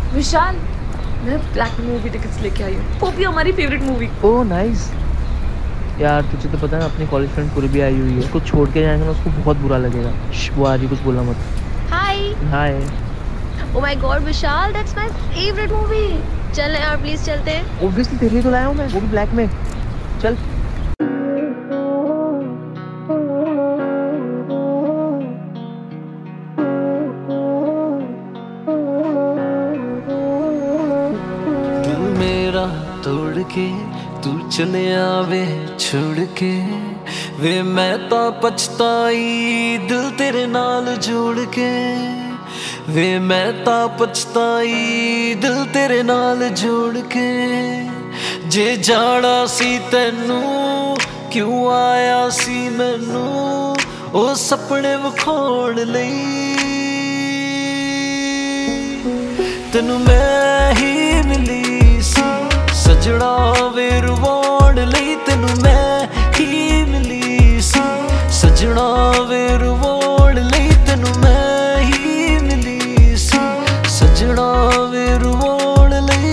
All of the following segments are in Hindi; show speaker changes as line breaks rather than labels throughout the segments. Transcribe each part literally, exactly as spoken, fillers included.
विशाल, मैं ब्लैक मूवी की टिकट्स लेके आई हूँ, वो भी हमारी फेवरेट मूवी।
Oh nice. यार तुझे तो पता है अपनी कॉलेज फ्रेंड पूरी भी आई हुई है, उसको छोड़ के जाएंगे ना उसको बहुत बुरा लगेगा। वो आ रही, कुछ बोला मत।
हाय।
हाय।
Oh my god Vishal, that's my favourite movie. चल यार प्लीज चलते हैं।
ऑब्वियसली तेरे लिए तो लाया हूँ मैं, वो भी ब्लैक में। चल।
दिल मेरा तोड़ के तू चले आवे छोड़ के, वे मैं ता पछताई दिल तेरे नाल जोड़ के, वे मैं ता पछताई दिल तेरे नाल जोड़ के। जे जाना सी तैनू क्यों आया सी मैनू ओ सपने विखाउण लई, तैनू मैं ही मिली सी सजना वे रुवाण लई, तैनू मैं ही मिली सी सजना वे रुवाण लई, तैनू मैं ही मिली सी सजना वे रुवाण लई।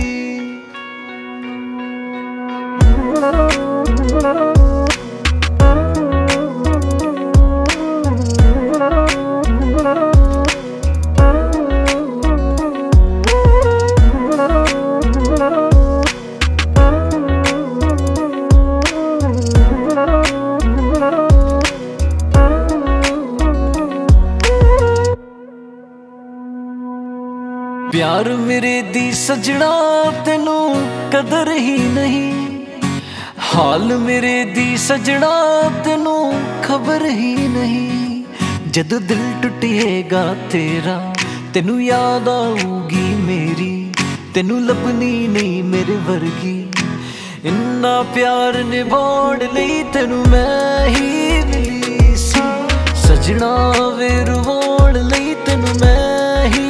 प्यार मेरे दी सजना तेनू कदर ही नहीं, हाल मेरे दी सजना तेनू खबर ही नहीं। जद दिल टुटेगा तेरा तेनू याद आऊगी मेरी, तेनू लभनी नहीं मेरे वर्गी। इन्ना प्यार निभाण लई तेनू मैं ही मिली सी सजना वे रुवाण लई, तेनू मैं ही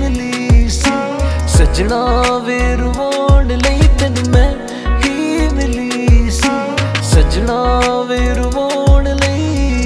सजना वे रुवाण लई, तैनू मैं ही मिली सी सजना वे रुवाण लई।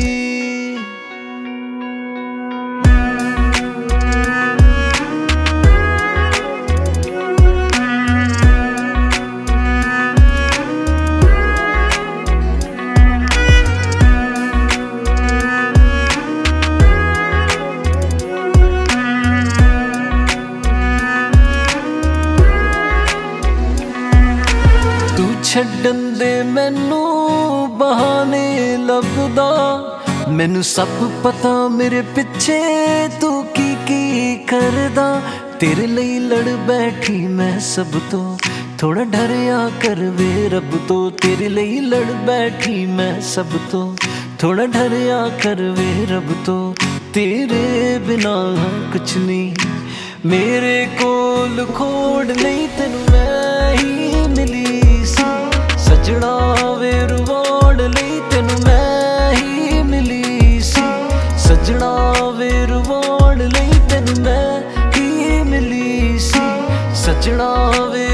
छड्डन दे मैनू बहाने लभदा, मैनू सब पता मेरे पिछे तू की की करदा। तेरे लिए लड़ बैठी मैं सब तो थोड़ा डरिया कर वे रब तो, तेरे लिए लड़ बैठी मैं सब तो थोड़ा डरिया कर वे रब तो। तेरे बिना कुछ नहीं मेरे कोल खोड़ नहीं, तेनू मैं ही मिली सजना वे रुवाण लई, तेनू मैं ही मिली सी सजना वे रुवाण लई, तेनू मैं ही मिली सी सजना वे